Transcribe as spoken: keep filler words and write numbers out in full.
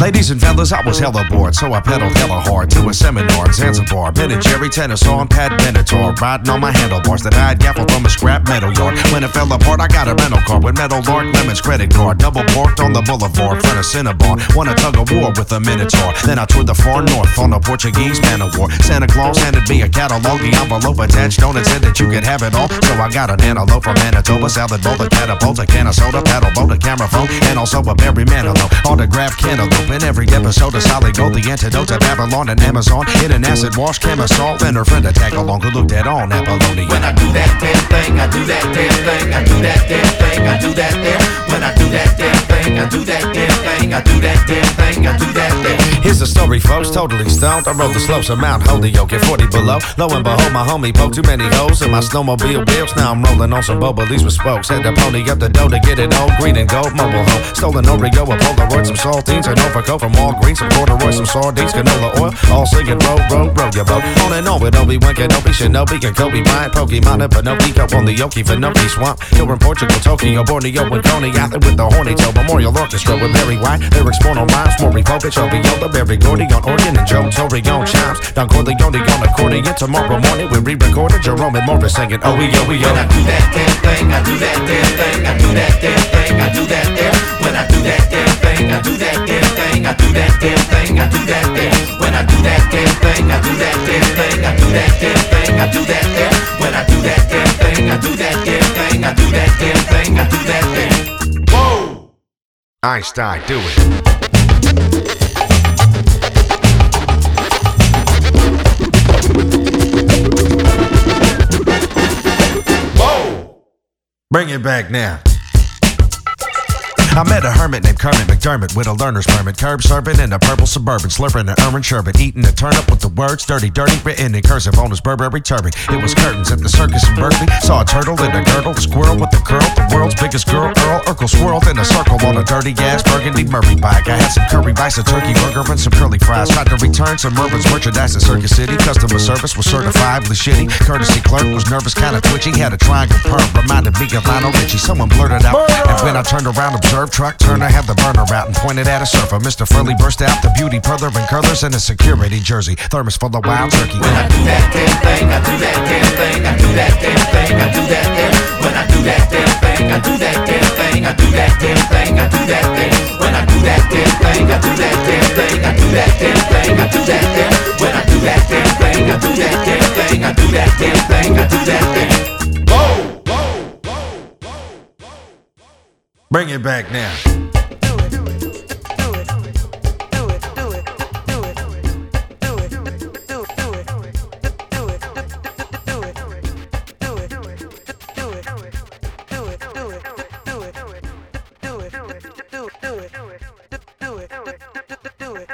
Ladies and fellas, I was hella bored, so I pedaled hella hard to a seminar in Zanzibar. Ben and Jerry, tennis on, Pat Benatar, riding on my handlebars that I had gaffled from a scrap metal yard. When it fell apart, I got a rental car with Metal Lark Lemon's credit card. Double parked on the boulevard, front of Cinnabon. Won a tug of war with a Minotaur. Then I toured the far north on a Portuguese man of war. Santa Claus handed me a catalog, the envelope attached on it said that you could have it all. So I got an antelope from Manitoba, salad bowl, a catapult, a can of soda, paddle boat, a camera phone, and also a berry manilow. Autographed cantaloupe in every episode of Solid Gold, the antidote to Babylon and Amazon. In an acid wash, camisole, and her friend a tag along who looked at all Apollonia. When I do that damn thing, I do that damn thing, I do that damn thing, I do that damn. When I do that damn thing, I do that damn thing, I do that damn thing, I do that damn. Here's the story, folks, totally stoned. I rode the slopes of Mount Holyoke at forty below. Lo and behold, my homie poked too many holes in my snowmobile wheels. Now I'm rolling on some Bobolees with spokes. Had to pony up the dough to get it old. Green and gold mobile home. Stolen Oreo, a Polaroid, some saltines, an overcoat from Walgreens, some corduroy, some sardines, canola oil. All singing, row, row, row your boat. On and on with Obi-Wan Kenobi, Shinobi, and Kobe Bryant, Pokemon, and Pinocchio on the Yoki, Finoki Swamp. Here in Portugal, Tokyo, Borneo, and Coney Island with the Horny Toe Memorial Orchestra with Barry White. Lyrics born on rhymes, Maury Povich, Oviola, Barry Gordy on organ, and Joe Torre on chimes. Don Corleone on accordion. Tomorrow morning we re-recorded Jerome and Morris singing oh we oh we oh. When I do that damn thing, I do that damn thing, I do that damn thing, I do that damn. When I do that damn thing, I do that damn thing, I do that damn thing, I do that damn. When I do that damn thing, I do that damn thing, I do that damn thing, I do that damn. When I do that damn thing, I do that damn thing, I do that damn thing, I do that damn. Whoa! Einstein, do it. Bring it back now. I met a hermit named Kermit McDermott with a learner's permit, curb serving in a purple Suburban, slurping an orange sherbet, eating a turnip with the words dirty, dirty written in cursive on his Burberry turban. It was curtains at the circus in Berkeley. Saw a turtle in a girdle, a squirrel with a curl, the world's biggest girl, Earl Urkel swirled in a circle on a dirty ass burgundy Murray bike. I had some curry rice, a turkey burger, and some curly fries. Tried to return some Mervin's merchandise in Circus City. Customer service was certifiably shitty. Courtesy clerk was nervous, kinda twitchy. Had a triangle perm, reminded me of Lionel Richie. Someone blurted out, and when I turned around, observed truck Turner had the burner out and pointed at a surfer. Mister Furley burst out, the beauty perler and curlers in a security jersey, thermos full of wild turkey. When I do that damn thing, I do that damn thing, I do that damn thing, I do that damn. When I do that damn thing, I do that damn thing, I do that damn thing, I do that damn. When I do that damn thing, I do that damn thing, I do that damn thing, I do that damn. When I do that damn thing, I do that damn thing, I do that damn thing, I do that damn. Whoa! Bring it back now.